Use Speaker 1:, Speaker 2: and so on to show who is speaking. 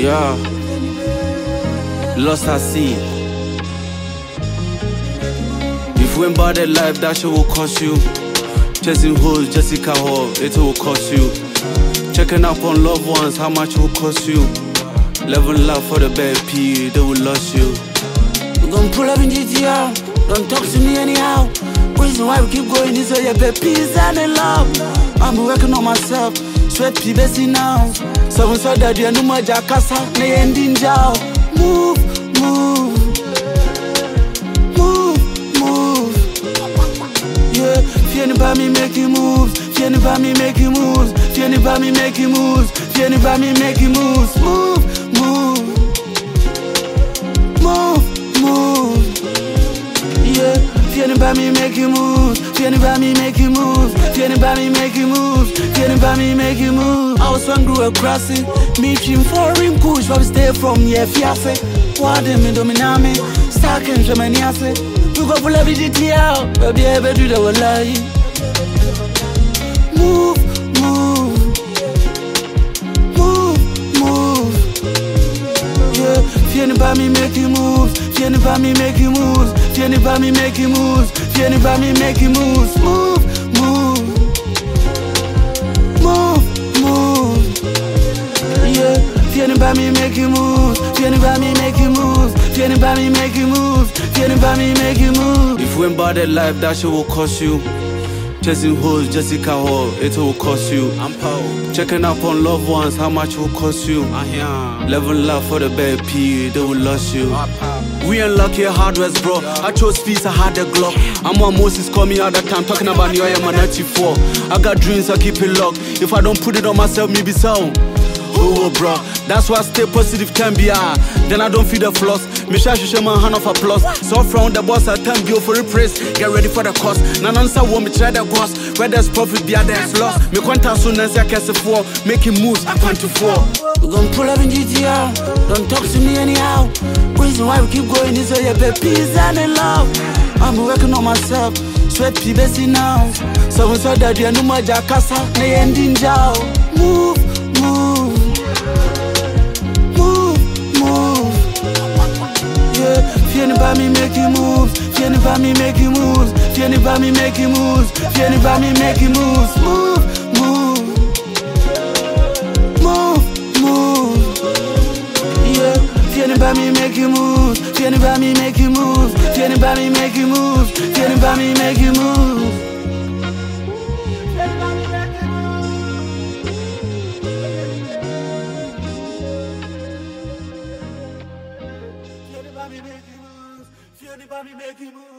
Speaker 1: Yeah, lost at sea. If you ain't about that life, that shit will cost you. Chasing hoes, Jessica Hall, it will cost you. Checking up on loved ones, how much it will cost you. Level up for the bad P, they will lose you.
Speaker 2: We gon' pull up in GTR, don't talk to me anyhow. Reason why we keep going is so you bet peace and in love. I'm working on myself, sweat pee busy now. Someone saw that you are no more jacassa, na ending jaw. Move, move, move, move. Yeah, feeling by me making moves, feeling by me making moves, feeling by me making moves, feeling by me making moves. Move, move, move, move. Yeah, feeling by me making moves, feeling by me making moves, feeling by me making moves, feeling by me making moves. I was one grew across it, me dream for rim push, but we stay from here, fiasse. What them in dominame, stacking Germany, I say. You go pull every GT out, baby, I bet you that will lie. Move, move, move, move. Yeah, feeling by me making moves, feeling by me making moves, feeling by me making moves, feeling by me making moves. Move, move, move, move. Yeah, feeling by me making moves, feeling by me making moves, feeling by me making moves, feeling by me making moves.
Speaker 1: If you ain't about that life, that shit will cost you. Chasing hoes, Jessica Hall, it will cost you. I'm Paul. Checking up on loved ones, how much it will cost you. Level up for the bad P, they will lose you. We ain't lucky hardwares, bro. I chose peace, I had the Glock. I'm on Moses, call me all the time, talking about New York, man, 94. I got dreams, I keep it locked. If I don't put it on myself, maybe so. Oh, bro, that's why I stay positive, 10 BR. Then I don't feel the floss. Me shall show my hand of applause. So from the boss, I thank you for the praise. Get ready for the cost. None answer won't me try the cost. Where there's profit, be there's loss. Me quanta soon as I can say 4. Making moves, 1 to 4.
Speaker 2: We gon' pull up in GTR, don't talk to me anyhow. Reason why we keep going is so you bet peace and in love. I'm working on myself, sweat pee busy now. Someone saw that you are no more jacassa, na ending jaw. Move, move, move, move. Yeah, feeling by me making moves, feeling by me making moves, feeling by me making moves, feeling by me making moves. Move, move, move, move. Yeah, feeling by me making moves, feeling by me making moves, feeling by me making moves, feeling by me making moves. Feeling by me making moves, feeling by me making moves.